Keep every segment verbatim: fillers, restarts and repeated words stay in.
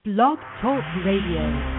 Blog Talk Radio.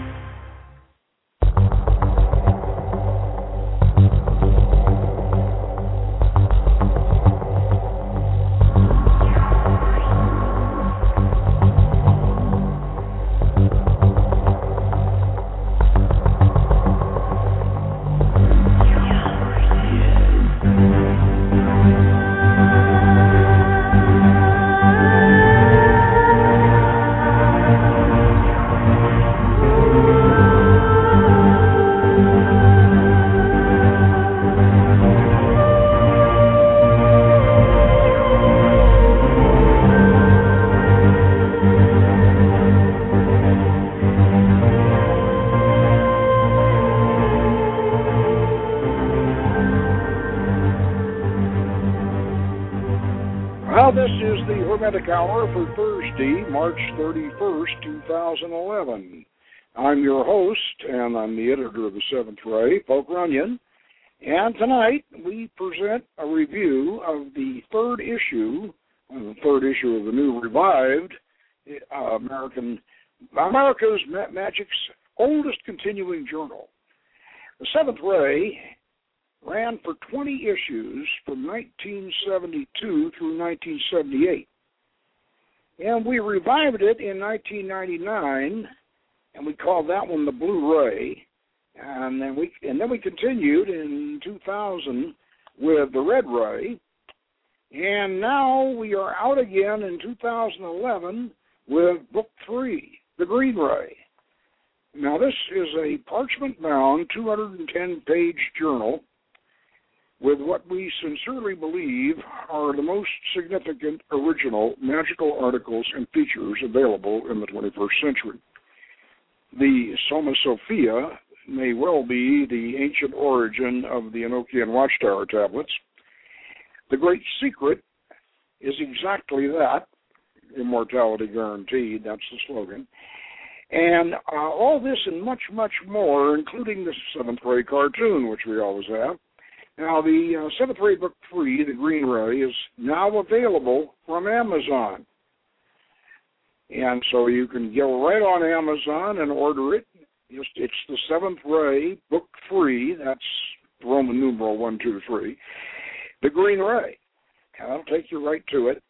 Hour for Thursday, March thirty-first, two thousand eleven. I'm your host, and I'm the editor of the Seventh Ray, Poke Runyon. And tonight we present a review of the third issue, the third issue of the new revived uh, American America's Ma- Magic's oldest continuing journal. The Seventh Ray ran for twenty issues from nineteen seventy-two through nineteen seventy-eight. And we revived it in nineteen ninety-nine, and we called that one the Blu-ray. And then we and then we continued in two thousand with the Red Ray. And now we are out again in two thousand eleven with Book Three, the Green Ray. Now this is a parchment-bound, two hundred ten page journal with what we sincerely believe are the most significant original magical articles and features available in the twenty-first century. The Soma Sophia may well be the ancient origin of the Enochian Watchtower tablets. The Great Secret is exactly that, immortality guaranteed, that's the slogan. And uh, all this and much, much more, including the Seventh Ray cartoon, which we always have. Now, the uh, Seventh Ray Book three, the Green Ray, is now available from Amazon. And so you can go right on Amazon and order it. It's, it's the Seventh Ray Book three, that's Roman numeral one, two, three, the Green Ray. And that'll take you right to it.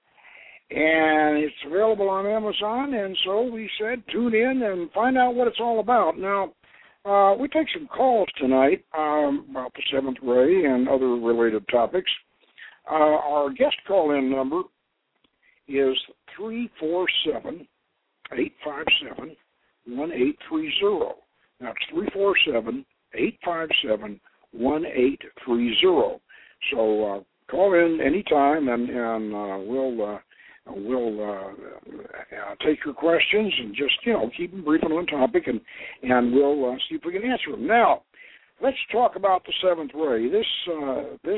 And it's available on Amazon, and so we said tune in and find out what it's all about. Now, Uh, we take some calls tonight um, about the Seventh Ray and other related topics. Uh, our guest call-in number is three four seven, eight five seven, one eight three zero. That's three four seven, eight five seven, one eight three zero. So uh, call in anytime, and, and uh, we'll... Uh, We'll uh, uh, take your questions and just, you know, keep them brief and on topic, and, and we'll uh, see if we can answer them. Now, let's talk about the Seventh Ray. This uh, this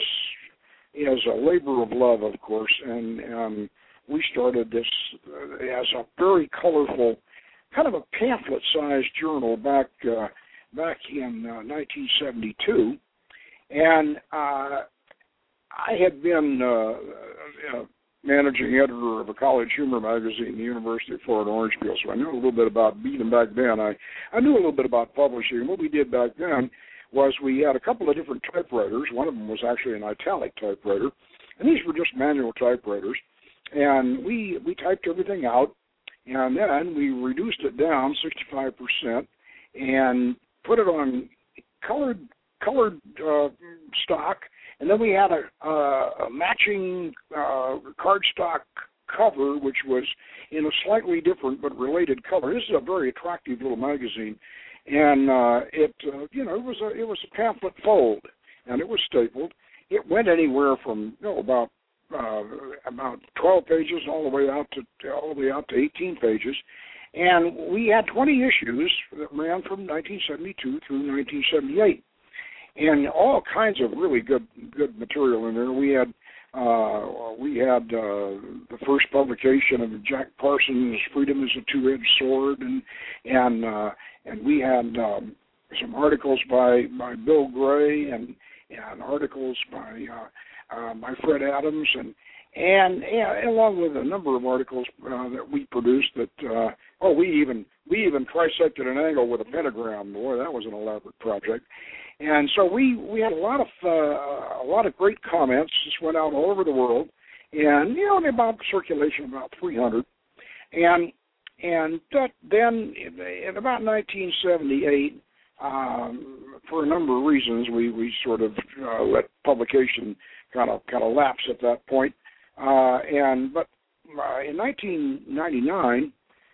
is a labor of love, of course, and um, we started this uh, as a very colorful, kind of a pamphlet-sized journal back uh, back in uh, nineteen seventy-two, and uh, I had been uh, uh, managing editor of a college humor magazine, the University of Florida Orangefield, so I knew a little bit about Beaton back then. I, I knew a little bit about publishing. What we did back then was we had a couple of different typewriters. One of them was actually an italic typewriter, and these were just manual typewriters. And we we typed everything out, and then we reduced it down sixty-five percent and put it on colored colored uh, stock. And then we had a, uh, a matching uh, cardstock cover, which was in a slightly different but related color. This is a very attractive little magazine, and uh, it, uh, you know, it was a it was a pamphlet fold, and it was stapled. It went anywhere from you know about uh, about twelve pages all the way out to all the way out to eighteen pages, and we had twenty issues that ran from nineteen seventy-two through nineteen seventy-eight. And all kinds of really good good material in there. We had uh, we had uh, the first publication of Jack Parsons' "Freedom is a Two-Edged Sword," and and uh, and we had um, some articles by, by Bill Gray and and articles by uh, uh, by Fred Adams, and and, and along with a number of articles uh, that we produced that, uh, oh, we even we even trisected an angle with a pentagram. Boy, that was an elaborate project. And so we, we had a lot of uh, a lot of great comments. This went out all over the world, and you know, about circulation about three hundred. And and that, then in about nineteen seventy-eight, um, for a number of reasons, we, we sort of uh, let publication kind of kind of lapse at that point. Uh, and but uh, in nineteen ninety-nine,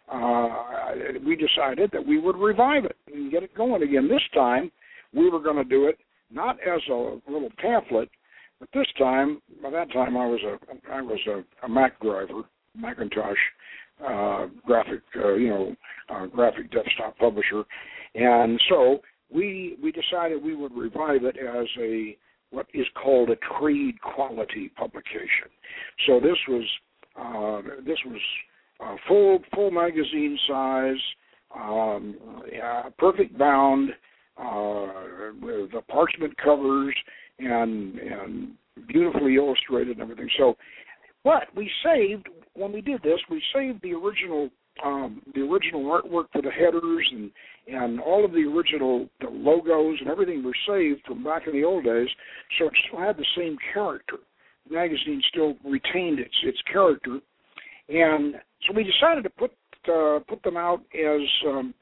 uh, we decided that we would revive it and get it going again. This time, we were going to do it not as a little pamphlet, but this time, by that time, I was a I was a, a Mac driver, Macintosh uh, graphic, uh, you know, uh, graphic desktop publisher, and so we we decided we would revive it as a what is called a trade quality publication. So this was uh, this was uh, full full magazine size, um, yeah, perfect bound. Uh, with the parchment covers and and beautifully illustrated and everything. So, but we saved when we did this. We saved the original um, the original artwork for the headers and and all of the original the logos and everything were saved from back in the old days. So it still had the same character. The magazine still retained its its character, and so we decided to put uh, put them out as um,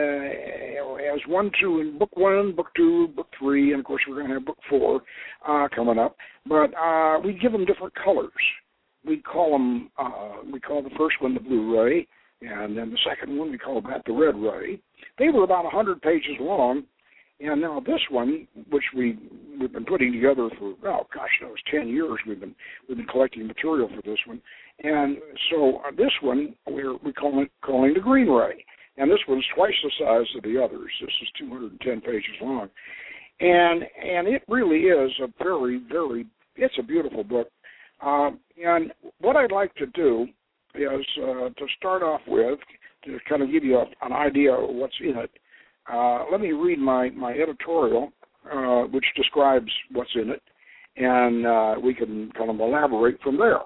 Uh, as one, two, and book one, book two, book three, and of course we're going to have book four uh, coming up. But uh, we give them different colors. We call them, uh, we call the first one the Blu-ray, and then the second one we call that the Red Ray. They were about one hundred pages long, and now this one, which we we've been putting together for oh gosh, that was ten years. We've been we've been collecting material for this one, and so uh, this one we're we call it calling the Green Ray. And this one's twice the size of the others. This is two hundred ten pages long. And and it really is a very, very, it's a beautiful book. Um, and what I'd like to do is uh, to start off with, to kind of give you a, an idea of what's in it, uh, let me read my, my editorial, uh, which describes what's in it, and uh, we can kind of elaborate from there.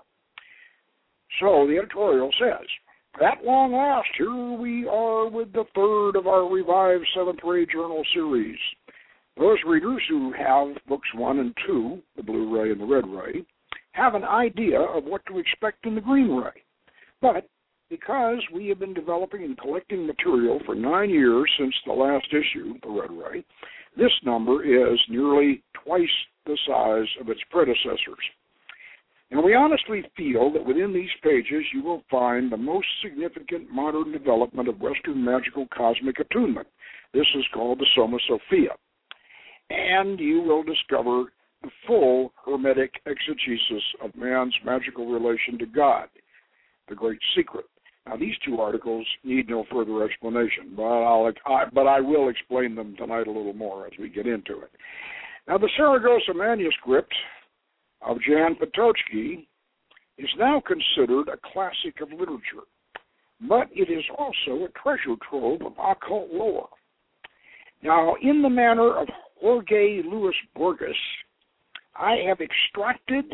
So the editorial says, "At long last, here we are with the third of our revived Seventh Ray Journal series. Those readers who have books one and two, the Blu-ray and the Red Ray, have an idea of what to expect in the Green Ray. But because we have been developing and collecting material for nine years since the last issue, the Red Ray, this number is nearly twice the size of its predecessors. And we honestly feel that within these pages you will find the most significant modern development of Western magical cosmic attunement. This is called the Soma Sophia. And you will discover the full hermetic exegesis of man's magical relation to God, the great secret. Now, these two articles need no further explanation, but, I'll, I, but I will explain them tonight a little more as we get into it. Now, the Saragossa manuscript of Jan Patočky is now considered a classic of literature, but it is also a treasure trove of occult lore. Now, in the manner of Jorge Luis Borges, I have extracted,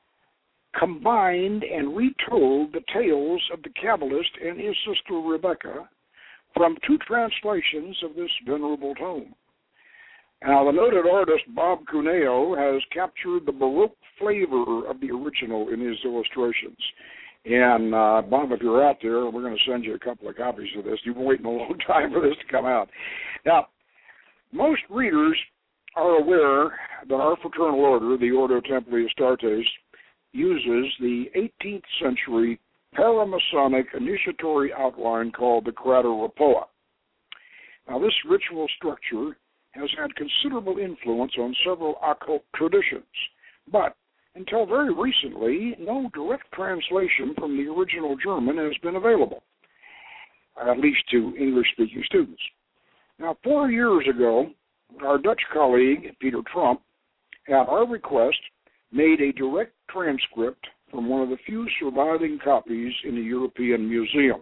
combined, and retold the tales of the Kabbalist and his sister Rebecca from two translations of this venerable tome. Now, the noted artist Bob Cuneo has captured the Baroque flavor of the original in his illustrations. And, uh, Bob, if you're out there, we're going to send you a couple of copies of this. You've been waiting a long time for this to come out. Now, most readers are aware that our fraternal order, the Ordo Templi Astartes, uses the eighteenth century paramasonic initiatory outline called the Crater Rapoa. Now, this ritual structure has had considerable influence on several occult traditions, but until very recently, no direct translation from the original German has been available, at least to English-speaking students. Now, four years ago, our Dutch colleague, Peter Trump, at our request, made a direct transcript from one of the few surviving copies in the European Museum.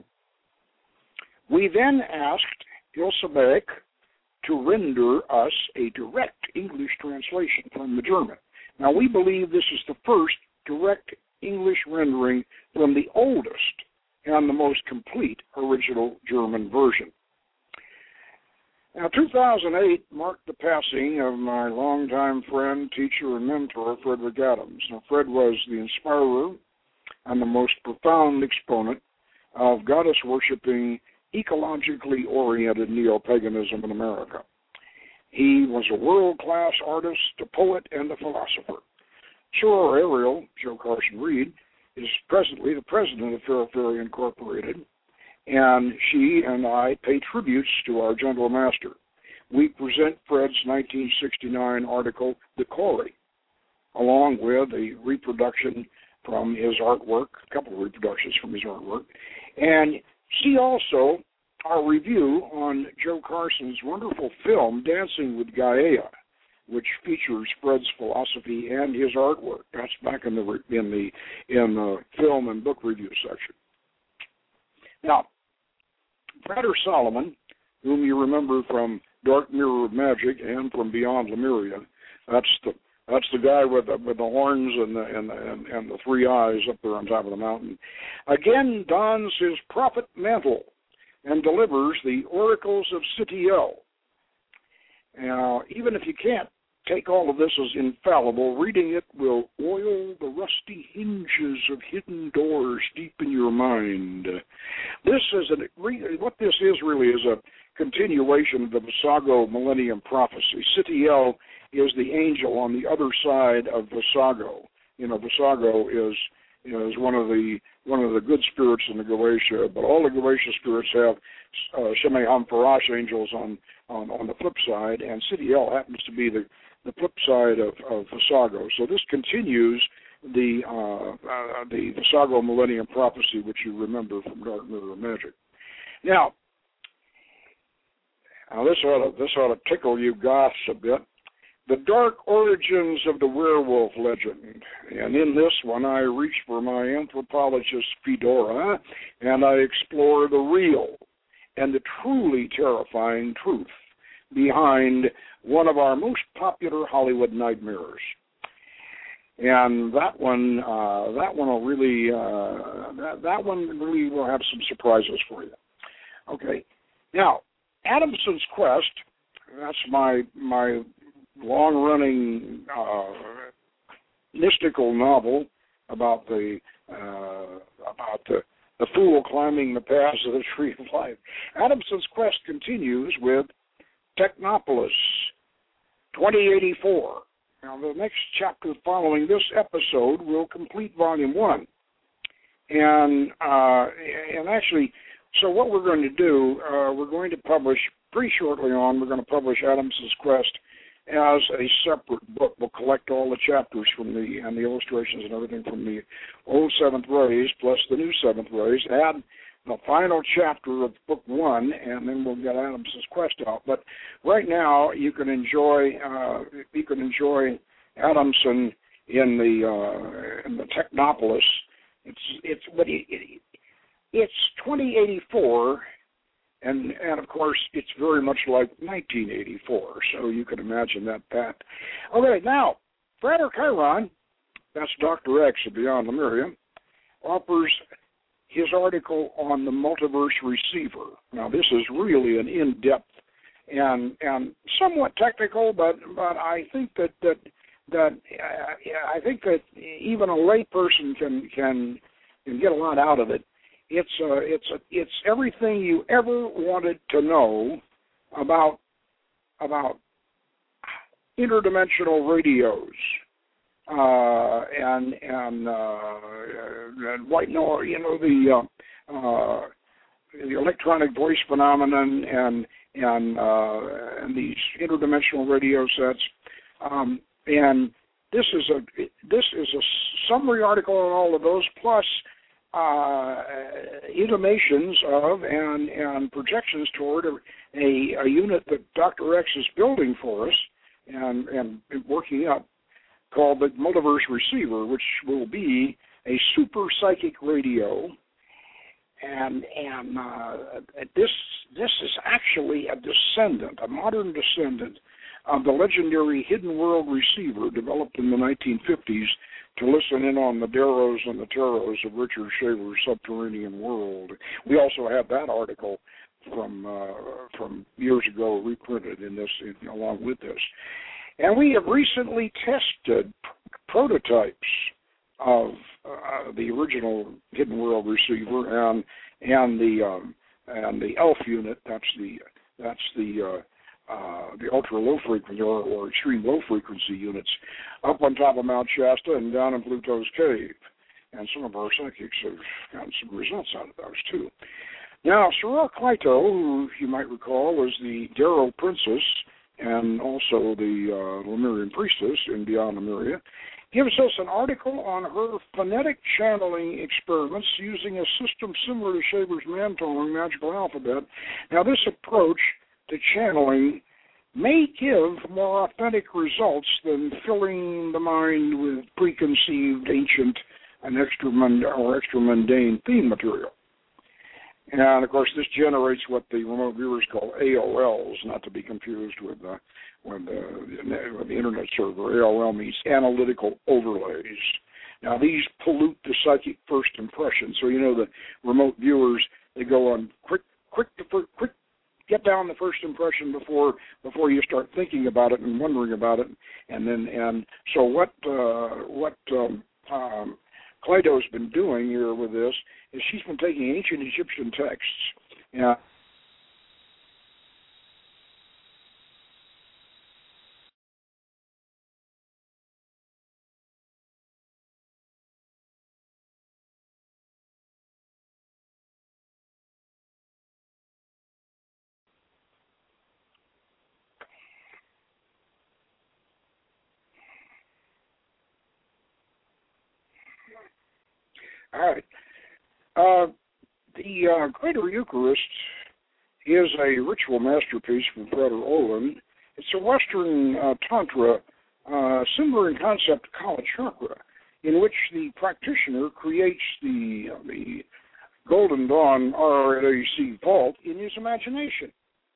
We then asked Ilse Beck to render us a direct English translation from the German. Now, we believe this is the first direct English rendering from the oldest and the most complete original German version. Now, two thousand eight marked the passing of my longtime friend, teacher, and mentor, Frederick Adams. Now, Fred was the inspirer and the most profound exponent of goddess-worshipping, ecologically oriented neo-paganism in America. He was a world-class artist, a poet, and a philosopher. Soror Ariel, Joe Carson Reed, is presently the president of Ferro Ferry Incorporated, and she and I pay tributes to our gentle master. We present Fred's nineteen sixty-nine article, The Quarry, along with a reproduction from his artwork, a couple of reproductions from his artwork, and see also our review on Joe Carson's wonderful film, Dancing with Gaia, which features Fred's philosophy and his artwork. That's back in the in the in the film and book review section. Now, Frater Solomon, whom you remember from Dark Mirror of Magic and from Beyond Lemuria, that's the that's the guy with the with the horns and the and the, and, and the three eyes up there on top of the mountain, again dons his prophet mantle and delivers the oracles of Sitiel. Now, even if you can't take all of this as infallible, reading it will oil the rusty hinges of hidden doors deep in your mind. This is an, what this is really is a continuation of the Visago Millennium Prophecy. Sitiel is the angel on the other side of Visago. You know, Visago is is one of the one of the good spirits in the Goetia, but all the Goetia spirits have uh, Shemay Hamfarash angels on, on on the flip side, and Sitiel happens to be the the flip side of, of Visago. So this continues the uh, uh, the Visago Millennium Prophecy, which you remember from Dark Mirror of Magic. Now, now this ought to, this ought to tickle you goths a bit. The dark origins of the werewolf legend. And in this one, I reach for my anthropologist fedora, and I explore the real and the truly terrifying truth behind one of our most popular Hollywood nightmares. And that one, uh, that one will really, uh, that, that one really will have some surprises for you. Okay. Now, Adamson's Quest, that's my my long-running uh, mystical novel about the uh, about the, the fool climbing the paths of the Tree of Life. Adamson's Quest continues with Technopolis twenty eighty-four. Now, the next chapter following this episode will complete Volume One, and uh, and actually, so what we're going to do, uh, we're going to publish pretty shortly on. We're going to publish Adamson's Quest as a separate book. We'll collect all the chapters from the and the illustrations and everything from the old Seventh Rays plus the new Seventh Rays, add the final chapter of Book One, and then we'll get Adamson's Quest out. But right now, you can enjoy uh, you can enjoy Adamson in the uh, in the Technopolis. It's it's but it, it, it's twenty eighty-four. And, and, of course, it's very much like nineteen eighty-four, so you can imagine that, Pat. Okay, now, Frater Chiron, that's Doctor X of Beyond Lemuria, offers his article on the multiverse receiver. Now, this is really an in-depth and and somewhat technical, but but I think that that that uh, I think that even a layperson can can can get a lot out of it. It's uh, it's uh, it's everything you ever wanted to know about about interdimensional radios uh, and and, uh, and white noise, you know, the uh, uh, the electronic voice phenomenon and and uh, and these interdimensional radio sets. Um, and this is a this is a summary article on all of those, plus Uh, intimations of and, and projections toward a, a, a unit that Doctor X is building for us and, and working up, called the Multiverse Receiver, which will be a super psychic radio. And and uh, this this is actually a descendant, a modern descendant of the legendary Hidden World receiver developed in the nineteen fifties to listen in on the Darrows and the Taros of Richard Shaver's Subterranean World. We also have that article from uh, from years ago reprinted in this, in, along with this. And we have recently tested prototypes of uh, the original Hidden World receiver and and the um, and the ELF unit. That's the that's the uh, uh, the ultra low frequency or, or extreme low frequency units up on top of Mount Shasta and down in Pluto's cave. And some of our psychics have gotten some results out of those too. Now, Soror Cleito, who you might recall was the Darrow princess and also the uh, Lemurian priestess in Beyond Lemuria, gives us an article on her phonetic channeling experiments using a system similar to Shaver's Mantongue magical alphabet. Now, this approach to channeling may give more authentic results than filling the mind with preconceived, ancient, and extra or extra mundane theme material. And, of course, this generates what the remote viewers call A O Ls, not to be confused with, uh, with, uh, with the Internet server. A O L means analytical overlays. Now, these pollute the psychic first impression. So, you know, the remote viewers, they go on quick, quick, quick, get down the first impression before before you start thinking about it and wondering about it. And then, and so what, uh, what, um, um, Cleito's been doing here with this is she's been taking ancient Egyptian texts. Yeah. All right. Uh, the uh, Greater Eucharist is a ritual masterpiece from Freder Olin. It's a Western uh, Tantra uh, similar in concept to Kala Chakra, in which the practitioner creates the, uh, the Golden Dawn R A C vault in his imagination.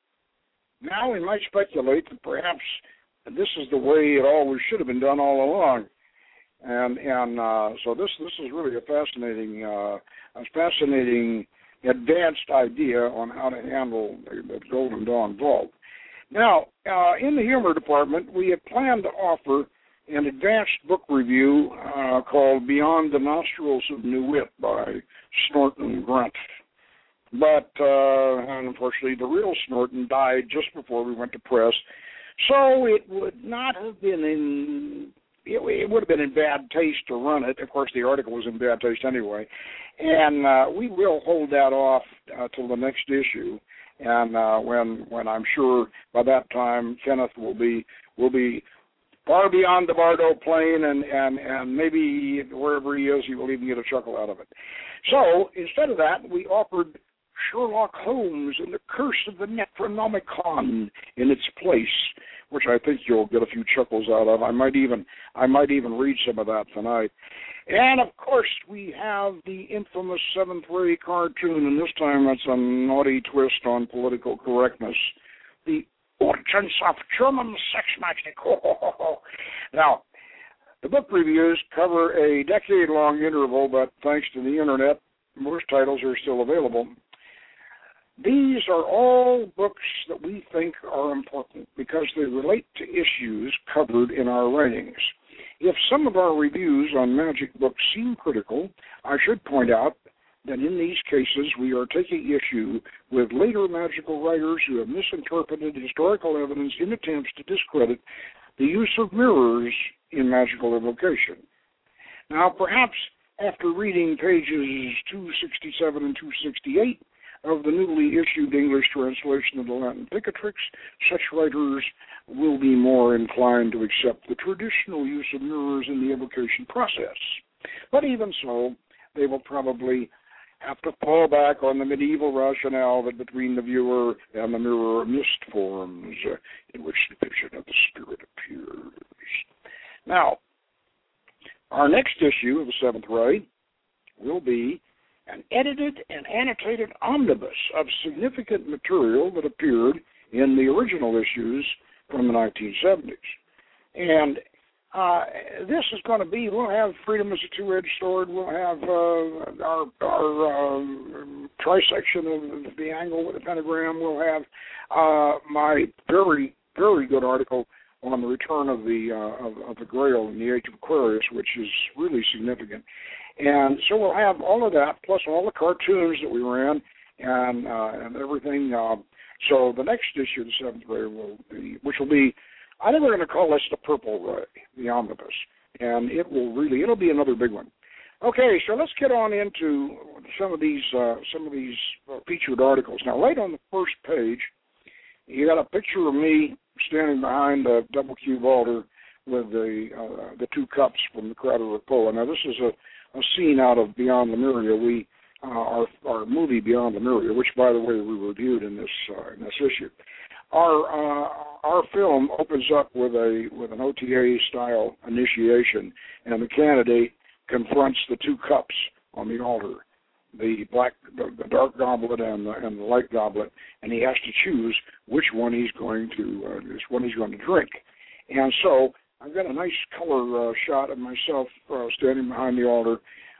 Now we might speculate that perhaps this is the way it always should have been done all along. And and uh, so this this is really a fascinating uh, a fascinating advanced idea on how to handle the, the Golden Dawn vault. Now, uh, in the humor department, we had planned to offer an advanced book review uh, called Beyond the Nostrils of New Wit by Snorton Grunt. But uh, unfortunately, the real Snorton died just before we went to press, so it would not have been in It, it would have been in bad taste to run it. Of course, the article was in bad taste anyway. And uh, we will hold that off uh, till the next issue. And uh, when when I'm sure by that time Kenneth will be will be far beyond the Bardo plane, and, and, and maybe wherever he is, he will even get a chuckle out of it. So instead of that, we offered Sherlock Holmes and the Curse of the Necronomicon in its place, which I think you'll get a few chuckles out of. I might even I might even read some of that tonight. And, of course, we have the infamous Seventh Ray cartoon, and this time that's a naughty twist on political correctness. The Origins of German Sex Magic. Now, the book reviews cover a decade-long interval, but thanks to the Internet, most titles are still available. These are all books that we think are important because they relate to issues covered in our writings. If some of our reviews on magic books seem critical, I should point out that in these cases we are taking issue with later magical writers who have misinterpreted historical evidence in attempts to discredit the use of mirrors in magical evocation. Now, perhaps after reading pages two sixty-seven and two sixty-eight of the newly issued English translation of the Latin Picatrix, such writers will be more inclined to accept the traditional use of mirrors in the evocation process. But even so, they will probably have to fall back on the medieval rationale that between the viewer and the mirror mist forms, uh, in which the vision of the spirit appears. Now, our next issue of the Seventh Ray will be an edited and annotated omnibus of significant material that appeared in the original issues from the nineteen seventies. And uh, this is going to be, we'll have freedom as a two-edged sword. We'll have uh, our, our uh, trisection of the angle with the pentagram. We'll have uh, my very, very good article on the return of the uh, of, of the Grail in the Age of Aquarius, which is really significant. And so we'll have all of that, plus all the cartoons that we ran and uh, and everything. Uh, so the next issue of the Seventh Ray will be, which will be, I think we're going to call this the Purple Ray, the omnibus, and it will really, it'll be another big one. Okay, so let's get on into some of these uh, some of these uh, featured articles. Now, right on the first page, you got a picture of me standing behind a double cube altar with the uh, the two cups from the Crater of Poa. Now, this is a, a scene out of Beyond Lemuria. We uh, our our movie Beyond Lemuria, which, by the way, we reviewed in this uh, in this issue. Our uh, our film opens up with a with an O T A style initiation, and the candidate confronts the two cups on the altar, the black, the, the dark goblet and the, and the light goblet, and he has to choose which one he's going to uh, which one he's going to drink. And so I've got a nice color uh, shot of myself uh, standing behind the altar,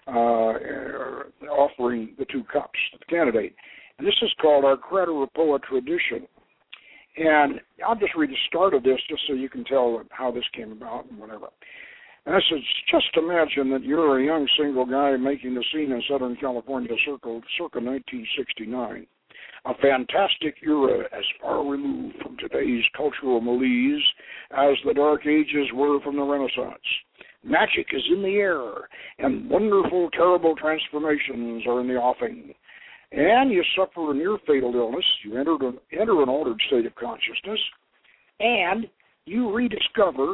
uh, offering the two cups to the candidate. And this is called our Crater of Poa tradition. And I'll just read the start of this just so you can tell how this came about and whatever. And I said, just imagine that you're a young single guy making the scene in Southern California circa, circa nineteen sixty-nine. A fantastic era as far removed from today's cultural malaise as the Dark Ages were from the Renaissance. Magic is in the air, and wonderful, terrible transformations are in the offing. And you suffer a near-fatal illness, you enter an, enter an altered state of consciousness, and you rediscover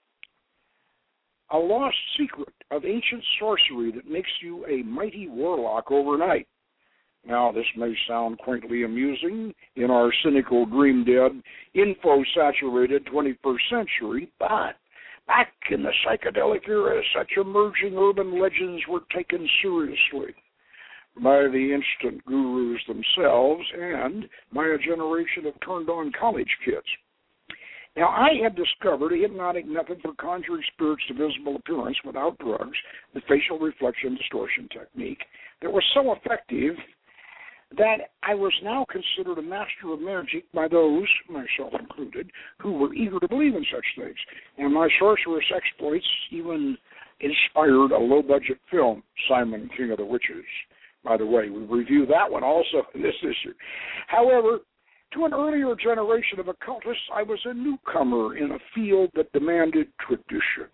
a lost secret of ancient sorcery that makes you a mighty warlock overnight. Now, this may sound quaintly amusing in our cynical, dream-dead, info-saturated twenty-first century, but back in the psychedelic era, such emerging urban legends were taken seriously by the instant gurus themselves and by a generation of turned-on college kids. Now, I had discovered a hypnotic method for conjuring spirits to visible appearance without drugs, the facial reflection distortion technique, that was so effective that I was now considered a master of magic by those, myself included, who were eager to believe in such things. And my sorceress exploits even inspired a low-budget film, Simon, King of the Witches. By the way, we review that one also in this issue. However, to an earlier generation of occultists, I was a newcomer in a field that demanded tradition.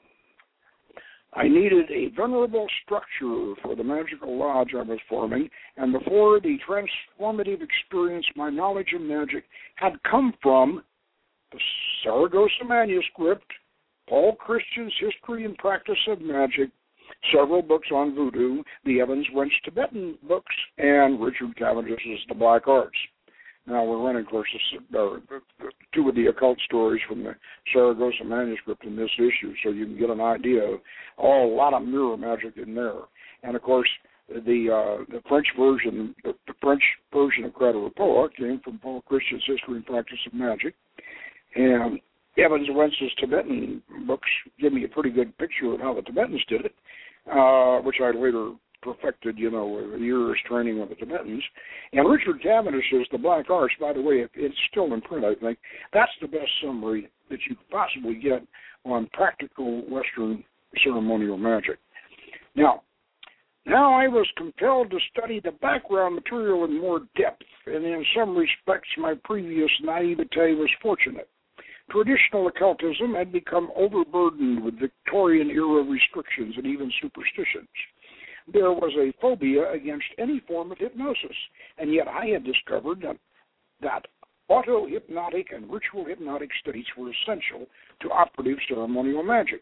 I needed a venerable structure for the magical lodge I was forming, and before the transformative experience, my knowledge of magic had come from the Saragossa manuscript, Paul Christian's History and Practice of Magic, several books on voodoo, the Evans Wentz Tibetan books, and Richard Cavendish's The Black Arts. Now, we're running, of course, uh, two of the occult stories from the Saragossa manuscript in this issue, so you can get an idea of oh, a lot of mirror magic in there. And, of course, the uh, the French version, the, the French version of Crater of Poa came from Paul Christian's History and Practice of Magic. And Evans Wentz's Tibetan books give me a pretty good picture of how the Tibetans did it, uh, which I later perfected, you know, with years training with the Tibetans. And Richard Cavendish's The Black Arts, by the way, it's still in print, I think. That's the best summary that you could possibly get on practical Western ceremonial magic. Now, now I was compelled to study the background material in more depth, and in some respects my previous naivete was fortunate. Traditional occultism had become overburdened with Victorian-era restrictions and even superstitions. There was a phobia against any form of hypnosis, and yet I had discovered that, that auto-hypnotic and ritual hypnotic states were essential to operative ceremonial magic.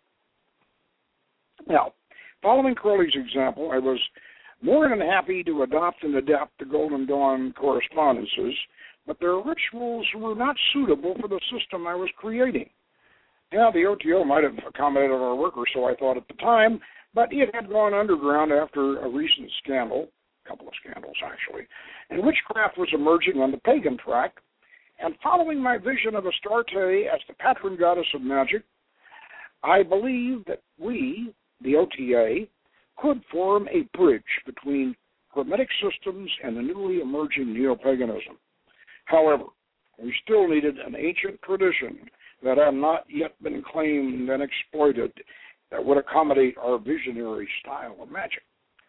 Now, following Crowley's example, I was more than happy to adopt and adapt the Golden Dawn correspondences, but their rituals were not suitable for the system I was creating. Now, the O T O might have accommodated our work, or so I thought at the time, but it had gone underground after a recent scandal, a couple of scandals actually, and witchcraft was emerging on the pagan track, And following my vision of Astarte as the patron goddess of magic, I believe that we, the O T A, could form a bridge between Hermetic systems and the newly emerging neo-paganism. However, we still needed an ancient tradition that had not yet been claimed and exploited that would accommodate our visionary style of magic.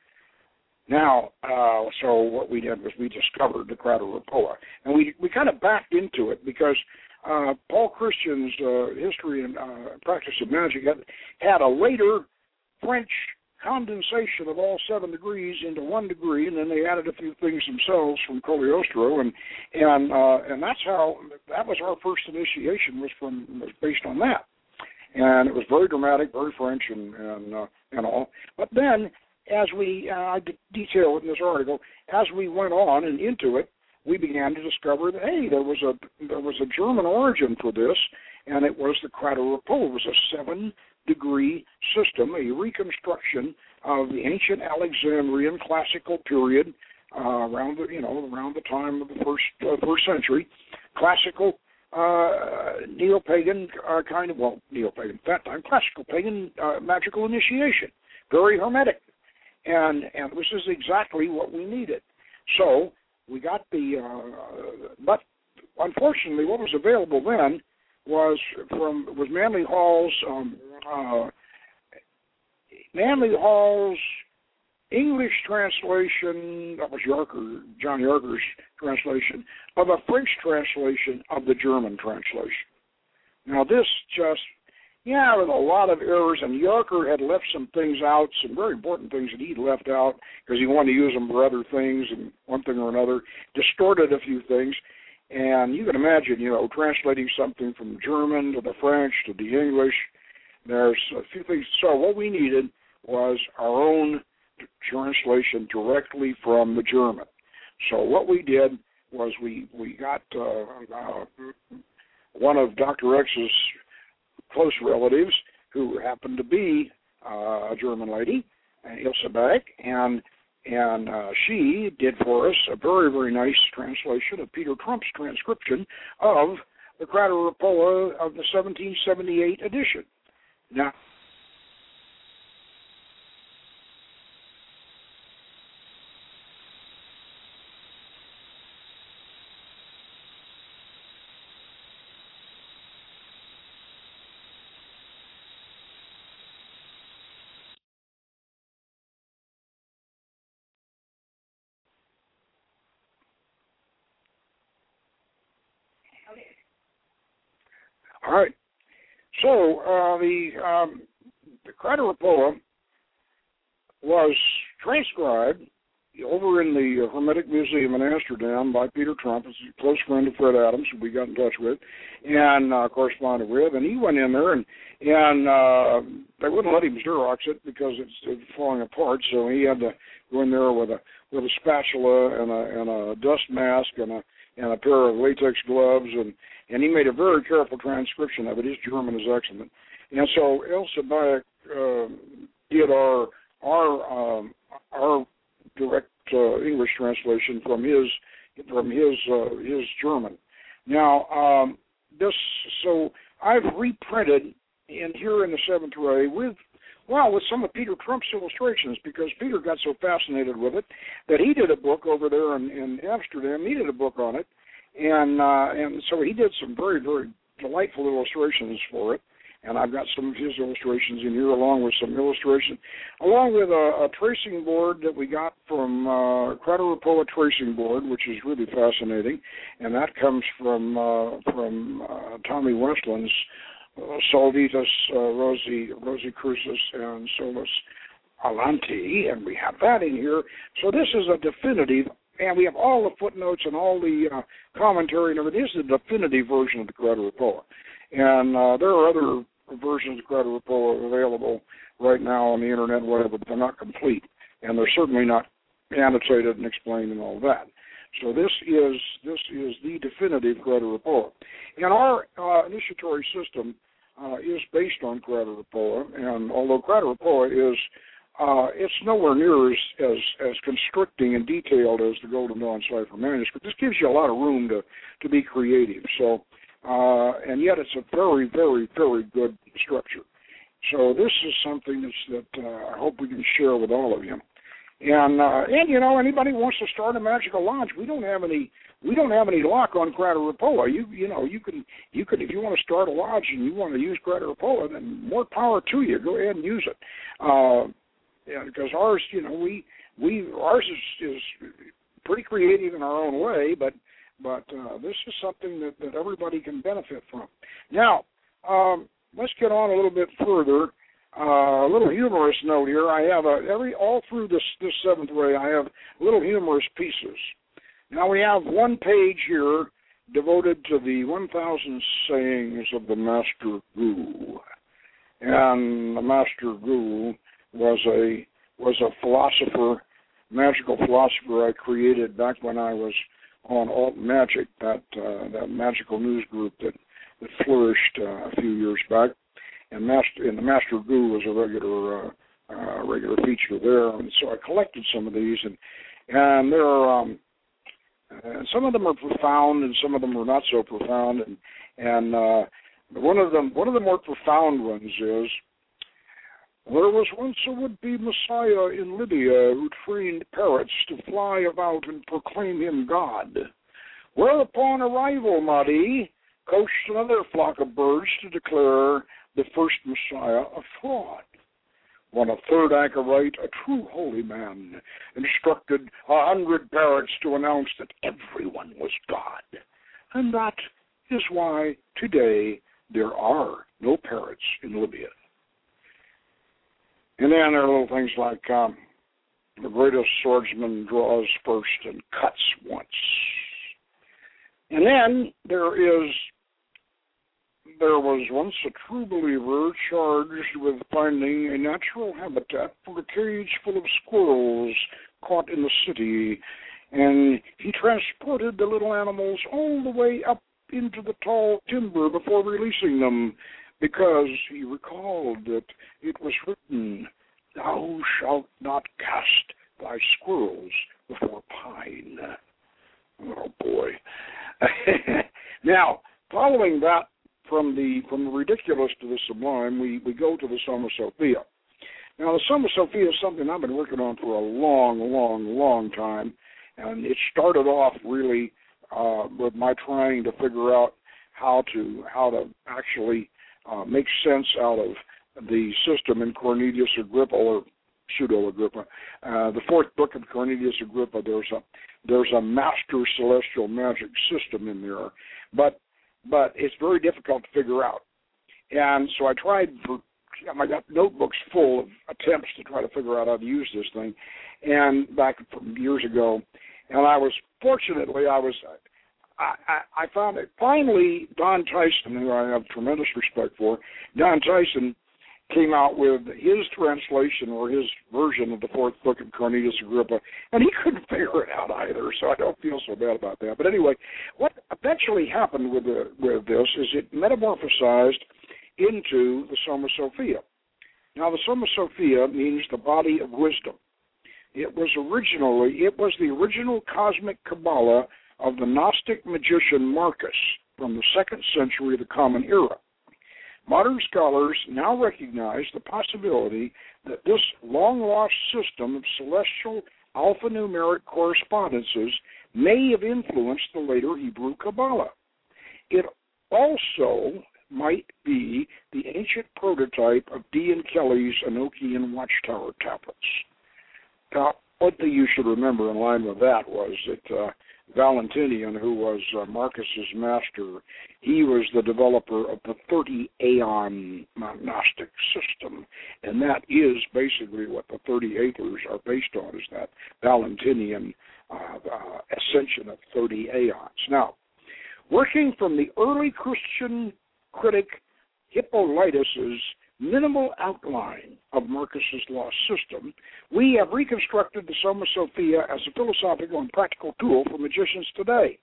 Now, uh, so what we did was we discovered the Crater-Rapoa, and we we kind of backed into it because uh, Paul Christian's uh, history and uh, practice of magic had, had a later French condensation of all seven degrees into one degree, and then they added a few things themselves from Cagliostro, and and uh, and that's how that was our first initiation was from was based on that, and it was very dramatic, very French, and and uh, and all. But then, as we uh, I detail it in this article, as we went on and into it, we began to discover that hey, there was a there was a German origin for this, and it was the Crater-Rapoa. It was a seven degree system, a reconstruction of the ancient Alexandrian classical period uh, around the you know around the time of the first uh, first century, classical uh, neo-pagan uh, kind of well neo-pagan at that time classical pagan uh, magical initiation, very hermetic, and and this is exactly what we needed. So we got the uh, but unfortunately what was available then was from was Manly Hall's um, uh, Manly Hall's English translation. That was Yarker, John Yarker's translation of a French translation of the German translation. Now this just yeah, there was a lot of errors, and Yarker had left some things out, some very important things that he'd left out because he wanted to use them for other things and one thing or another, distorted a few things. And you can imagine, you know, translating something from German to the French to the English, there's a few things. So what we needed was our own translation directly from the German. So what we did was we, we got uh, uh, one of Doctor X's close relatives who happened to be uh, a German lady, Ilse Beck, and And uh, she did for us a very, very nice translation of Peter Trump's transcription of the Crater-Rapoa of the seventeen seventy-eight edition. Now, all right. So uh, the um, the Crater-Rapoa was transcribed over in the Hermetic Museum in Amsterdam by Peter Trump, is a close friend of Fred Adams, who we got in touch with and uh, corresponded with. And he went in there, and and uh, they wouldn't let him Xerox it because it's, it's falling apart. So he had to go in there with a with a spatula and a and a dust mask and a and a pair of latex gloves, and, and he made a very careful transcription of it. His German is excellent. And so Ilse Beck uh, did our our um, our direct uh, English translation from his from his uh, his German. Now um, this so I've reprinted in here in the seventh ray with well with some of Peter Trump's illustrations, because Peter got so fascinated with it that he did a book over there in, in Amsterdam. He did a book on it, and uh, and so he did some very very delightful illustrations for it. And I've got some of his illustrations in here, along with some illustrations, along with a, a tracing board that we got from uh, Crater-Rapoa Tracing Board, which is really fascinating, and that comes from uh, from uh, Tommy Westland's uh, Solvitas, uh, Rosi, Rosi Crucis, and Solus Alanti, and we have that in here. So this is a definitive, and we have all the footnotes and all the uh, commentary and everything. This is a definitive version of the Crater-Rapoa. And uh, there are other versions of Crater-Rapoa available right now on the internet, whatever, but they're not complete, and they're certainly not annotated and explained and all that. So this is this is the definitive Crater-Rapoa. And our uh, initiatory system uh, is based on Crater-Rapoa, and although Crater-Rapoa is uh, it's nowhere near as, as as constricting and detailed as the Golden Dawn Cipher manuscript. This gives you a lot of room to, to be creative. So, uh, and yet it's a very, very, very good structure. So this is something that's, that uh, I hope we can share with all of you. And uh, and you know, anybody who wants to start a magical lodge, we don't have any we don't have any lock on Craterapulli. You you know you can you can if you want to start a lodge and you want to use Craterapulli, then more power to you. Go ahead and use it. Uh, yeah, because ours, you know, we we ours is, is pretty creative in our own way, but but uh, this is something that, that everybody can benefit from. Now, um, let's get on a little bit further. Uh, a little humorous note here. I have a, every all through this this seventh ray, I have little humorous pieces. Now we have one page here devoted to the one thousand sayings of the Master Gu, and the Master Gu was a was a philosopher, magical philosopher I created back when I was on Alt Magic, that uh, that magical news group that that flourished uh, a few years back. And, Master, and the Master Gu was a regular uh, uh, regular feature there, and so I collected some of these, and and there are um, uh, some of them are profound, and some of them are not so profound, and and uh, one of them one of the more profound ones is, there was once a would-be Messiah in Libya who trained parrots to fly about and proclaim him God. Whereupon a rival Mahdi coached another flock of birds to declare the first Messiah a fraud. When a third anchorite, a true holy man, instructed a hundred parrots to announce that everyone was God. And that is why today there are no parrots in Libya. And then there are little things like um, the greatest swordsman draws first and cuts once. And then there is There was once a true believer charged with finding a natural habitat for a cage full of squirrels caught in the city, and he transported the little animals all the way up into the tall timber before releasing them, because he recalled that it was written, "Thou shalt not cast thy squirrels before pine." Oh, boy. Now, following that, From the from the ridiculous to the sublime, we, we go to the Soma Sophia. Now, the Soma Sophia is something I've been working on for a long, long, long time, and it started off really uh, with my trying to figure out how to how to actually uh, make sense out of the system in Cornelius Agrippa, or Pseudo Agrippa. Uh, the fourth book of Cornelius Agrippa, there's a there's a master celestial magic system in there, but but it's very difficult to figure out. And so I tried for, I got notebooks full of attempts to try to figure out how to use this thing, and back from years ago, and I was, fortunately, I was, I, I, I found it. Finally, Don Tyson, who I have tremendous respect for, Don Tyson came out with his translation or his version of the fourth book of Cornelius Agrippa, and he couldn't figure it out either, so I don't feel so bad about that. But anyway, what eventually happened with the, with this is it metamorphosized into the Soma Sophia. Now, the Soma Sophia means the body of wisdom. It was originally, it was the original cosmic Kabbalah of the Gnostic magician Marcus from the second century of the Common Era. Modern scholars now recognize the possibility that this long-lost system of celestial alphanumeric correspondences may have influenced the later Hebrew Kabbalah. It also might be the ancient prototype of D and Kelly's Enochian Watchtower tablets. Now, what you should remember in line with that was that uh, Valentinian, who was uh, Marcus's master, he was the developer of the thirty aeon Gnostic system, and that is basically what the thirty acres are based on, is that Valentinian uh, uh, ascension of thirty aeons. Now, working from the early Christian critic Hippolytus's minimal outline of Marcus's lost system, we have reconstructed the Soma Sophia as a philosophical and practical tool for magicians today.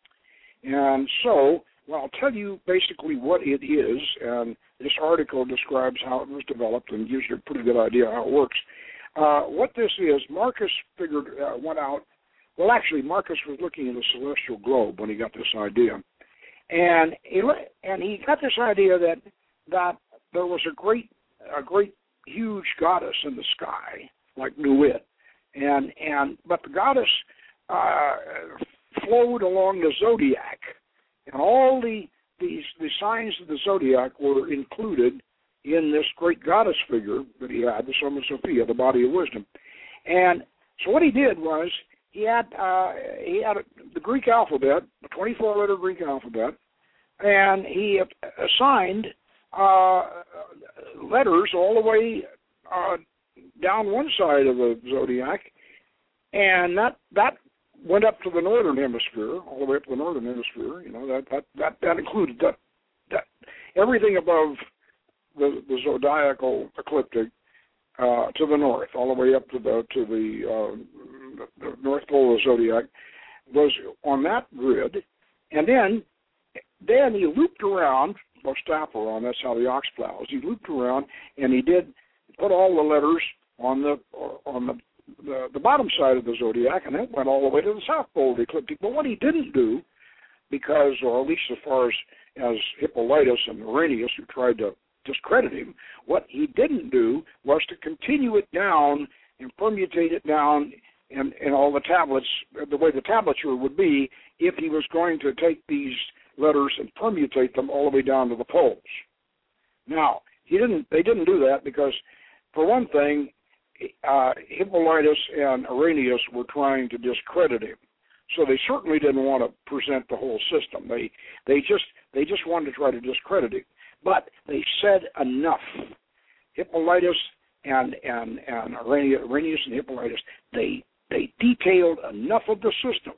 And so, well, I'll tell you basically what it is, and this article describes how it was developed and gives you a pretty good idea how it works. uh, what this is, Marcus figured, uh, went out, well, actually, Marcus was looking at a celestial globe when he got this idea. And he, and he got this idea that, that there was a great, a great, huge goddess in the sky, like Nuit. And, and, but the goddess uh, flowed along the zodiac, and all the, these, the signs of the zodiac were included in this great goddess figure that he had, the Summa Sophia, the body of wisdom. And so what he did was he had uh, he had the Greek alphabet, the twenty-four letter Greek alphabet, and he assigned uh, letters all the way uh, down one side of the zodiac, and that that went up to the northern hemisphere, all the way up to the northern hemisphere. You know that that that, that included that that everything above the, the zodiacal ecliptic uh, to the north, all the way up to the to the, uh, the north pole of the zodiac, was on that grid, and then then he looped around, or Staphylon, that's how the ox plows. He looped around and he did put all the letters on the on the the, the bottom side of the zodiac, and it went all the way to the south pole of the ecliptic. But what he didn't do, because, or at least as far as as Hippolytus and Arrhenius, who tried to discredit him, what he didn't do was to continue it down and permutate it down in, in all the tablets, the way the tablature would be if he was going to take these letters and permutate them all the way down to the poles. Now, he didn't. They didn't do that because, for one thing, uh, Hippolytus and Arrhenius were trying to discredit him. So they certainly didn't want to present the whole system. They they just they just wanted to try to discredit him. But they said enough. Hippolytus and and and Arrhenius and Hippolytus, they they detailed enough of the system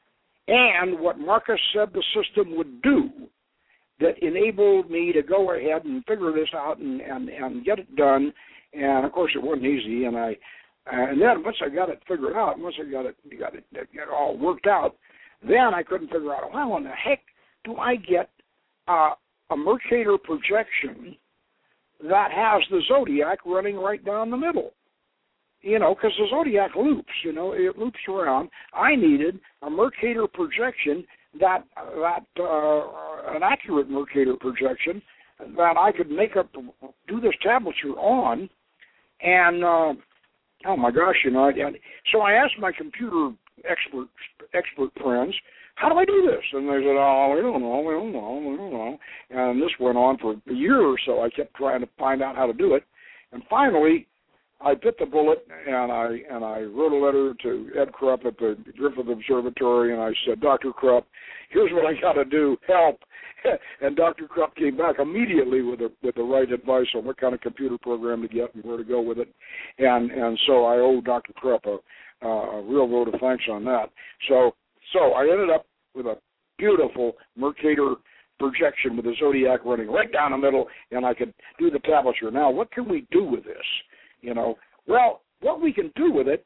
and what Marcus said the system would do that enabled me to go ahead and figure this out and, and, and get it done. And of course, it wasn't easy. And I and then once I got it figured out, once I got it got it, got it all worked out, then I couldn't figure out how in the heck do I get uh, a Mercator projection that has the zodiac running right down the middle. You know, because the zodiac loops, you know, it loops around. I needed a Mercator projection that, that uh, an accurate Mercator projection that I could make up, do this tablature on. And, uh, oh my gosh, you know, I, so I asked my computer expert, expert friends, how do I do this? And they said, oh, we don't know, we don't know, we don't know. And this went on for a year or so. I kept trying to find out how to do it. And finally, I bit the bullet, and I and I wrote a letter to Ed Krupp at the Griffith Observatory, and I said, Doctor Krupp, here's what I got to do, help. And Doctor Krupp came back immediately with a, with the right advice on what kind of computer program to get and where to go with it. And and so I owe Doctor Krupp a, a real vote of thanks on that. So so I ended up with a beautiful Mercator projection with the zodiac running right down the middle, and I could do the tablature. Now, what can we do with this? You know, well, what we can do with it,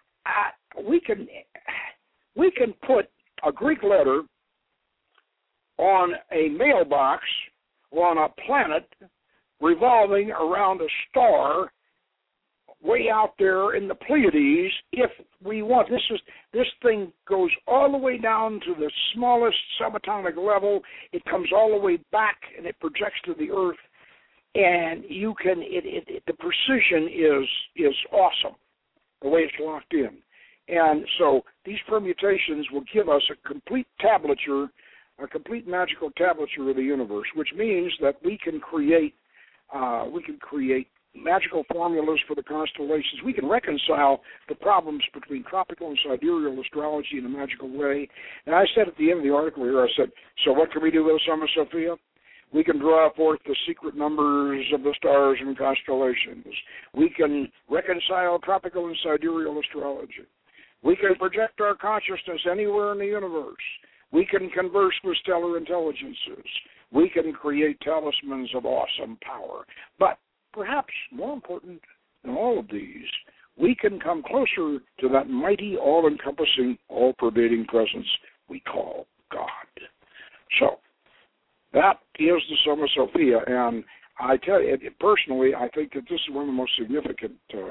uh, we can we can put a Greek letter on a mailbox or on a planet revolving around a star way out there in the Pleiades if we want. This is this thing goes all the way down to the smallest subatomic level. It comes all the way back and it projects to the Earth. And you can, it, it, it, the precision is is awesome, the way it's locked in. And so these permutations will give us a complete tablature, a complete magical tablature of the universe, which means that we can create, uh, we can create magical formulas for the constellations. We can reconcile the problems between tropical and sidereal astrology in a magical way. And I said at the end of the article here, I said, so what can we do with the Summa Sophia? We can draw forth the secret numbers of the stars and constellations. We can reconcile tropical and sidereal astrology. We can project our consciousness anywhere in the universe. We can converse with stellar intelligences. We can create talismans of awesome power. But perhaps more important than all of these, we can come closer to that mighty, all-encompassing, all-pervading presence we call God. So, that is the Summa Sophia, and I tell you, personally, I think that this is one of the most significant uh,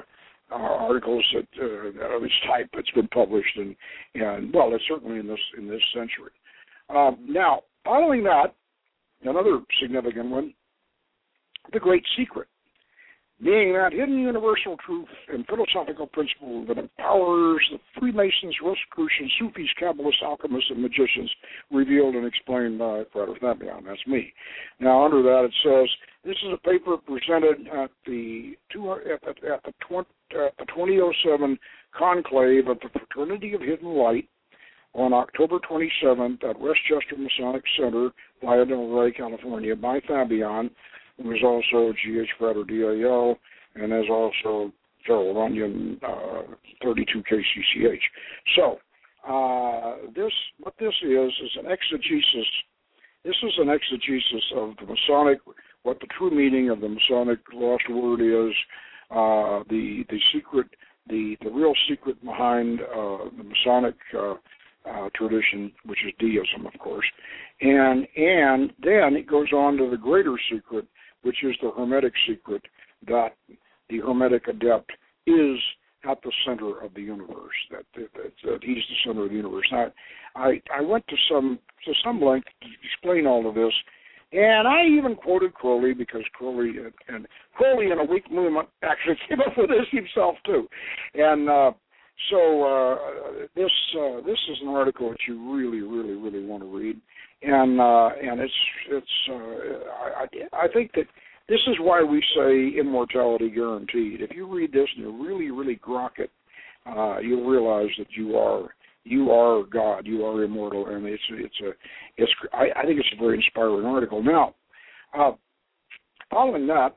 uh, articles that uh, of its type that's been published, and and well, it's certainly in this in this century. Um, now, following that, another significant one, The Great Secret, being that hidden universal truth and philosophical principle that empowers the Freemasons, Rosicrucians, Sufis, Kabbalists, alchemists, and magicians, revealed and explained by Frater Fabian. That's me. Now, under that, it says, this is a paper presented at the, two, at, at, at the, twenty, at the twenty oh seven conclave of the Fraternity of Hidden Light on October twenty-seventh at Westchester Masonic Center, Playa del Rey, California, by Fabian, who is also G H Frater D A L, and is also Gerald Runyon, uh, thirty-two K C C H. So, uh, this what this is is an exegesis. This is an exegesis of the Masonic, what the true meaning of the Masonic lost word is, uh, the the secret, the the real secret behind uh, the Masonic uh, uh, tradition, which is deism, of course, and and then it goes on to the greater secret, which is the Hermetic secret, that the Hermetic adept is at the center of the universe, that, that, that, that he's the center of the universe. Now, I, I went to some to some length to explain all of this, and I even quoted Crowley, because Crowley, and, and Crowley in a weak movement actually came up with this himself too. And uh, so uh, this uh, this is an article that you really, really, really want to read. And uh, and it's it's uh, I, I think that this is why we say immortality guaranteed. If you read this and you really really grok it, uh, you'll realize that you are you are God, you are immortal, and it's it's a it's I, I think it's a very inspiring article. Now, uh, following that,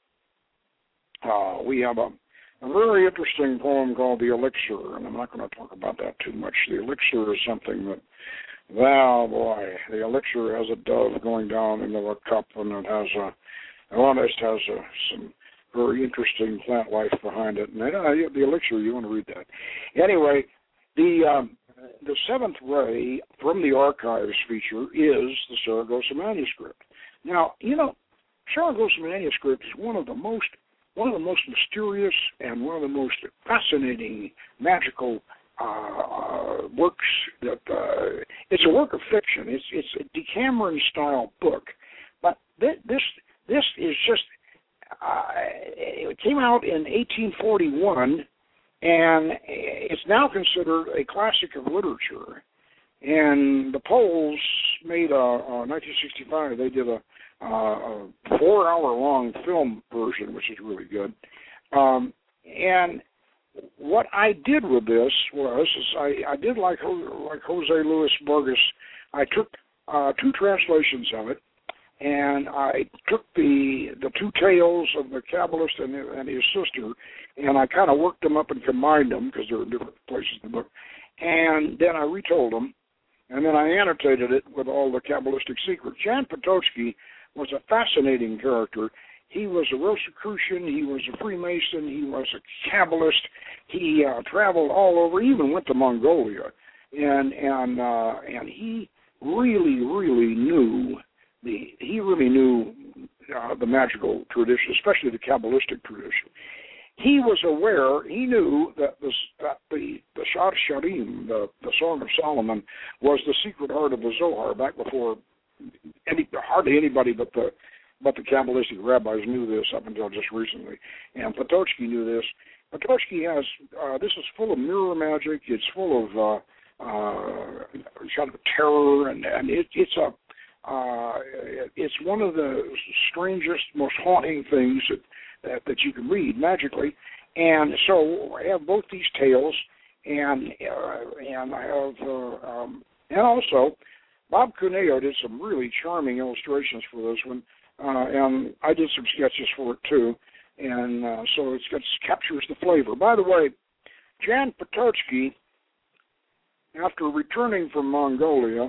uh, we have a, a very interesting poem called The Elixir, and I'm not going to talk about that too much. The Elixir is something that, wow, boy, the elixir has a dove going down into a cup, and it has a, well, it has a, some very interesting plant life behind it. And uh, the elixir, you want to read that. Anyway, the um, the seventh ray from the archives feature is the Saragossa manuscript. Now, you know, Saragossa manuscript is one of the most one of the most mysterious and one of the most fascinating magical Uh, uh, works that uh, it's a work of fiction. It's it's a Decameron style book, but th- this this is just uh, it came out in eighteen forty-one, and it's now considered a classic of literature. And the Poles made a, a nineteen sixty-five. They did a, a four-hour-long film version, which is really good. Um, and what I did with this was, is I, I did like like Jose Luis Borges. I took uh, two translations of it, and I took the the two tales of the Kabbalist and, and his sister, and I kind of worked them up and combined them, because they're in different places in the book, and then I retold them, and then I annotated it with all the Kabbalistic secrets. Jan Potocki was a fascinating character. He was a Rosicrucian, he was a Freemason, he was a Kabbalist. He uh, traveled all over, he even went to Mongolia, and and uh, and he really, really knew the he really knew uh, the magical tradition, especially the Kabbalistic tradition. He was aware, he knew that the that the the Shar Sharim, the the Song of Solomon, was the secret art of the Zohar back before any hardly anybody but the But the Kabbalistic rabbis knew this up until just recently. And Potocki knew this. Potocki has, uh, this is full of mirror magic. It's full of uh, uh, kind of terror, and, and it, it's a, uh, it's one of the strangest, most haunting things that, that, that you can read magically. And so I have both these tales, and uh, and I have, uh, um, and also Bob Cuneo did some really charming illustrations for this one. Uh, and I did some sketches for it, too, and uh, so it's got, it captures the flavor. By the way, Jan Potocki, after returning from Mongolia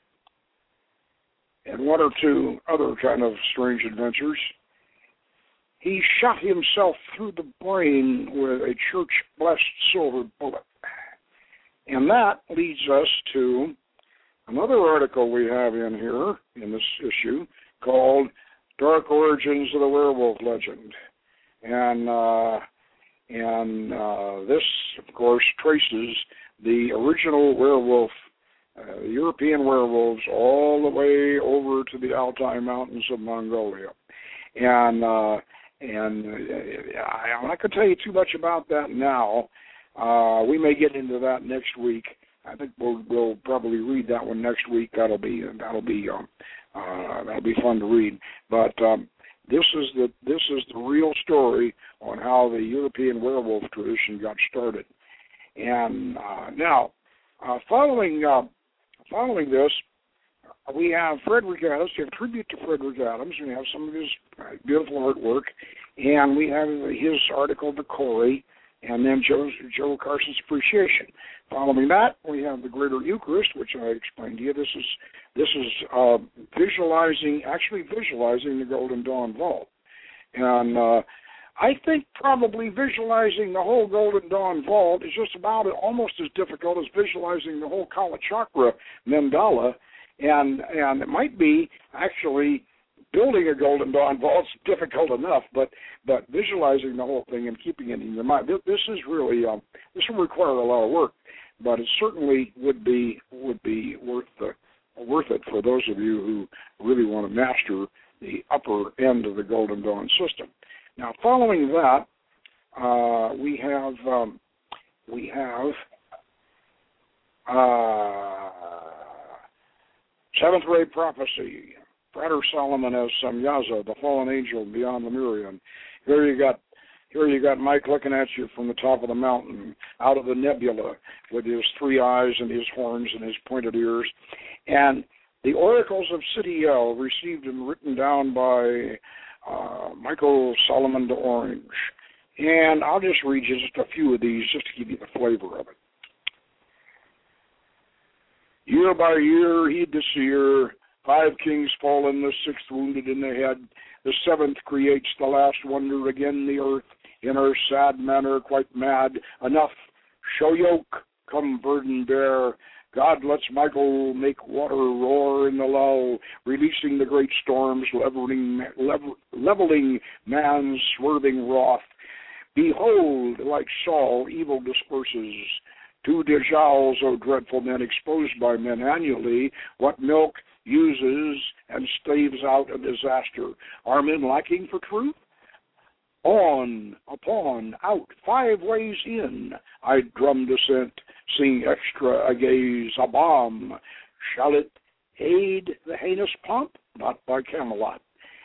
and one or two other kind of strange adventures, he shot himself through the brain with a church-blessed silver bullet. And that leads us to another article we have in here, in this issue, called Dark Origins of the Werewolf Legend. And uh, And uh, this, of course, traces the original werewolf, uh, European werewolves, all the way over to the Altai Mountains of Mongolia. And uh, and uh, I, I'm not going to tell you too much about that now. Uh, we may get into that next week. I think we'll, we'll probably read that one next week. That'll be that'll be um, uh, that'll be fun to read. But um, this is the this is the real story on how the European werewolf tradition got started. And uh, now, uh, following uh, following this, we have Frederick Adams. We have tribute to Frederick Adams. We have some of his beautiful artwork, and we have his article, The Corey, and then Joe, Joe Carson's appreciation. Following that, we have the Greater Eucharist, which I explained to you. This is this is uh, visualizing, actually visualizing the Golden Dawn Vault, and uh, I think probably visualizing the whole Golden Dawn Vault is just about almost as difficult as visualizing the whole Kala Chakra mandala, and and it might be actually building a Golden Dawn Vault is difficult enough, but but visualizing the whole thing and keeping it in your mind, this is really um, this will require a lot of work, but it certainly would be would be worth the worth it for those of you who really want to master the upper end of the Golden Dawn system. Now, following that, uh, we have um, we have uh, Seventh Ray Prophecy. Frater Solomon as Samyaza, the fallen angel beyond Lemurian. Here you got, here you got Mike looking at you from the top of the mountain, out of the nebula, with his three eyes and his horns and his pointed ears, and the oracles of Cidiel, received and written down by uh, Michael Solomon de Orange. And I'll just read you just a few of these, just to give you the flavor of it. Year by year, heed the seer. Five kings fallen, the sixth wounded in the head. The seventh creates the last wonder again, the earth, in her sad manner, quite mad. Enough, show yoke, come burden bear. God lets Michael make water roar in the lull, releasing the great storms, leveling, level, leveling man's swerving wrath. Behold, like Saul, evil disperses. Two Dejals, O dreadful men, exposed by men annually, what milk uses and staves out a disaster. Are men lacking for truth? On, upon, out, five ways in, I drum descent, sing extra a gaze, a bomb. Shall it aid the heinous pomp? Not by Camelot.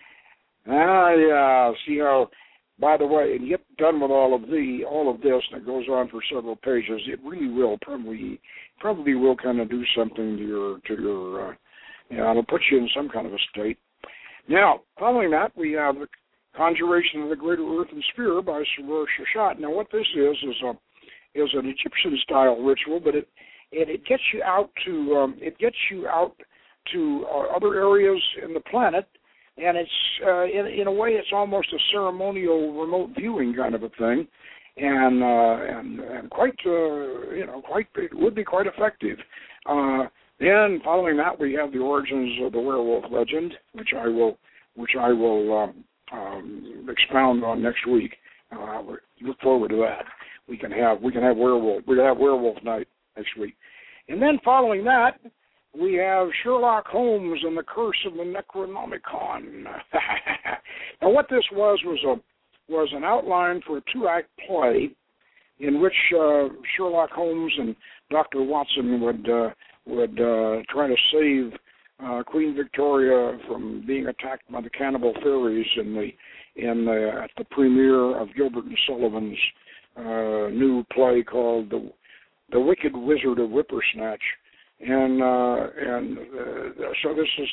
Ah, yeah, see how, by the way, and get done with all of the, all of this, and it goes on for several pages, it really will probably, probably will kind of do something to your, to your, uh, you know, it'll put you in some kind of a state. Now, following that, we have the Conjuration of the Greater Earthen Sphere by Saroor Shashat. Now, what this is is a is an Egyptian-style ritual, but it it, it gets you out to um, it gets you out to uh, other areas in the planet, and it's uh, in in a way it's almost a ceremonial remote viewing kind of a thing, and uh, and and quite uh, you know quite it would be quite effective. Uh, Then, following that, we have the origins of the werewolf legend, which I will, which I will um, um, expound on next week. Uh, look forward to that. We can have we can have werewolf we can have werewolf night next week, and then following that, we have Sherlock Holmes and the Curse of the Necronomicon. Now, what this was was a was an outline for a two-act play, in which uh, Sherlock Holmes and Doctor Watson would. Uh, would uh, try to save uh, Queen Victoria from being attacked by the cannibal fairies in the in the, at the premiere of Gilbert and Sullivan's uh, new play called The The Wicked Wizard of Whippersnatch, and uh, and uh, so this is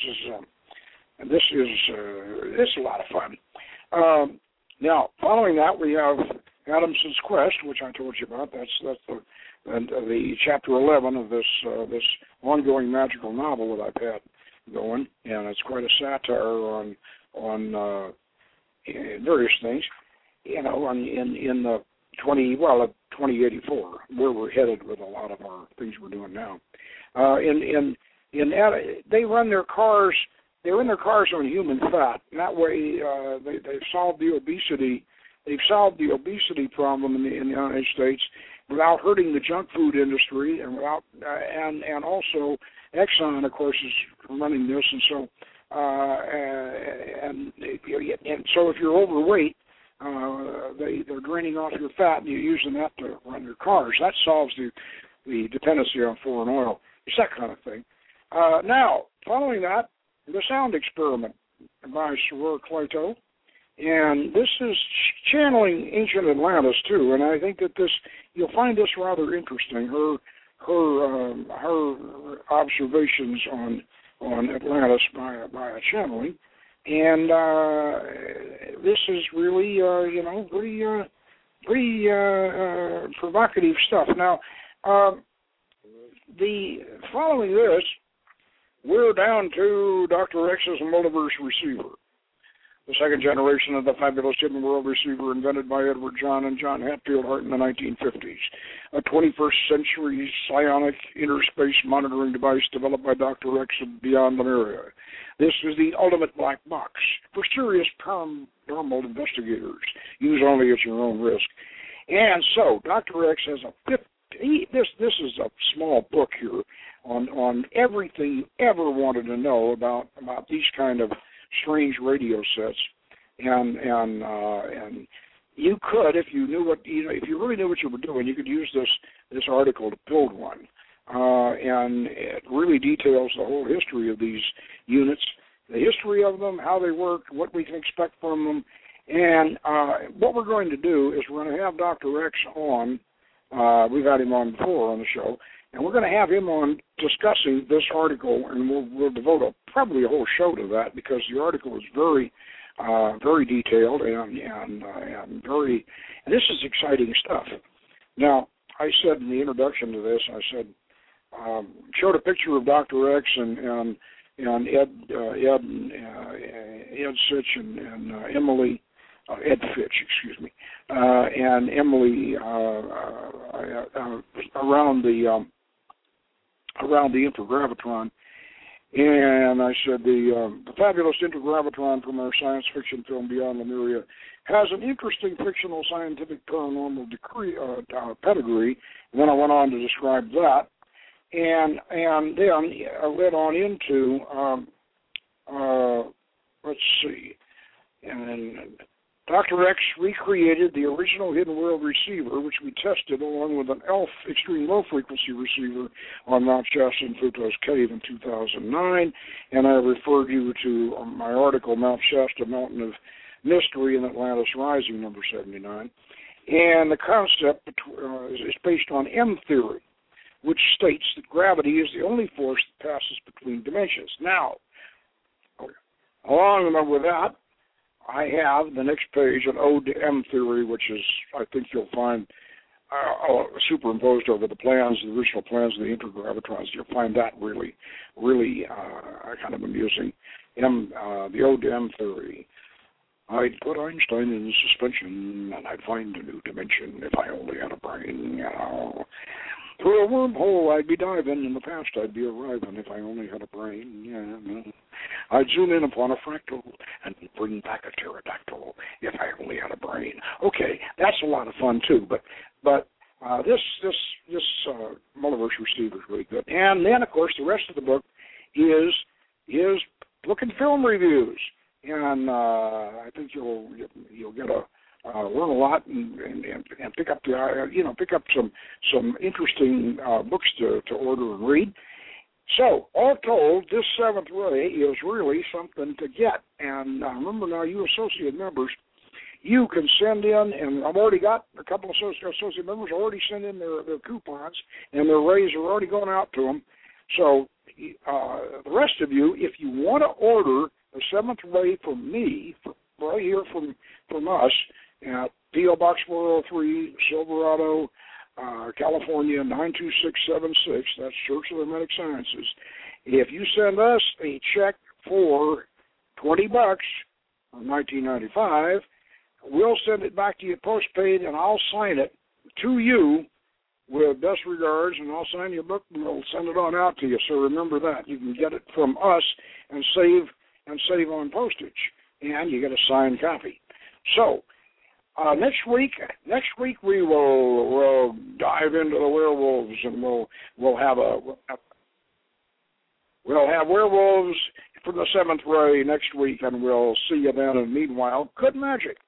um, this is uh, this is a lot of fun. Um, now, following that, we have Adamson's Quest, which I told you about. That's that's the and uh, the chapter eleven of this uh, this ongoing magical novel that I've had going, and it's quite a satire on on uh, various things, you know, on, in in the twenty well twenty eighty-four, where we're headed with a lot of our things we're doing now. Uh, in in in they run their cars, they run their cars on human fat, and that way uh, they they solve the obesity they've solved the obesity problem in the, in the United States without hurting the junk food industry, and without uh, and and also Exxon, of course, is running this, and so uh, and and so if you're overweight, uh, they they're draining off your fat, and you're using that to run your cars. That solves the the dependency on foreign oil. It's that kind of thing. Uh, now, following that, the sound experiment by Soror Cleito. And this is channeling ancient Atlantis too, and I think that this you'll find this rather interesting. Her her um, her observations on on Atlantis by by a channeling, and uh, this is really uh, you know pretty uh, pretty uh, uh, provocative stuff. Now, uh, the following this, we're down to Doctor X's Multiverse receiver, the second generation of the fabulous hidden world receiver invented by Edward John and John Hatfield Hart in the nineteen fifties, a twenty-first century psionic interspace monitoring device developed by Doctor X of Beyond Lemuria. This is the ultimate black box for serious paranormal investigators. Use only at your own risk. And so, Doctor X has a fifty, this this is a small book here on on everything you ever wanted to know about about these kind of strange radio sets, and and uh, and you could, if you knew what you know, if you really knew what you were doing, you could use this this article to build one, uh, and it really details the whole history of these units, the history of them, how they work, what we can expect from them, and uh, what we're going to do is we're going to have Doctor X on. Uh, we've had him on before on the show. And we're going to have him on discussing this article, and we'll, we'll devote a, probably a whole show to that, because the article is very, uh, very detailed and and, uh, and very, and this is exciting stuff. Now, I said in the introduction to this, I said, um, showed a picture of Doctor X and and, and Ed uh, Ed and, uh, Ed Sitch and, and uh, Emily. Uh, Ed Fitch, excuse me, uh, and Emily uh, uh, uh, around the um, around the intergravitron, and I said the, um, the fabulous intergravitron from our science fiction film Beyond Lemuria has an interesting fictional scientific paranormal decree, uh, uh, pedigree. And then I went on to describe that, and and then I led on into um, uh, let's see, and. Doctor X recreated the original Hidden World receiver, which we tested along with an E L F extreme low-frequency receiver on Mount Shasta and Pluto's Cave in two thousand nine, and I referred you to um, my article, Mount Shasta, Mountain of Mystery and Atlantis Rising, number seventy-nine. And the concept uh, is based on M theory, which states that gravity is the only force that passes between dimensions. Now, along with that, I have the next page an ode to M theory, which is, I think you'll find, uh, superimposed over the plans, the original plans of the intergravitrons. You'll find that really, really uh, kind of amusing. M, uh, the ode to M theory. I'd put Einstein in suspension, and I'd find a new dimension if I only had a brain. You know. Through a wormhole I'd be diving, in the past I'd be arriving if I only had a brain. Yeah. I'd zoom in upon a fractal and bring back a pterodactyl if I only had a brain. Okay, that's a lot of fun too, but but uh, this this this uh, Multiverse receiver is really good. And then, of course, the rest of the book is is book and film reviews, and uh, I think you'll you'll get a Uh, learn a lot and, and, and pick up the uh, you know pick up some some interesting uh, books to, to order and read. So all told, this seventh ray is really something to get. And uh, remember now, you associate members, you can send in, and I've already got a couple of associate, associate members already sent in their, their coupons, and their rays are already going out to them. So uh, the rest of you, if you want to order the seventh ray from me, right here from from us. At P O Box four oh three, Silverado, uh, California, nine two six seven six. That's Church of the Hermetic Sciences. If you send us a check for twenty bucks, nineteen ninety-five, we'll send it back to you postpaid, and I'll sign it to you with best regards, and I'll sign your book, and we'll send it on out to you. So remember that. You can get it from us and save and save on postage, and you get a signed copy. So, Uh, next week, next week we will will dive into the werewolves, and we'll we'll have a we'll have werewolves from the seventh ray next week, and we'll see you then. And meanwhile, good magic.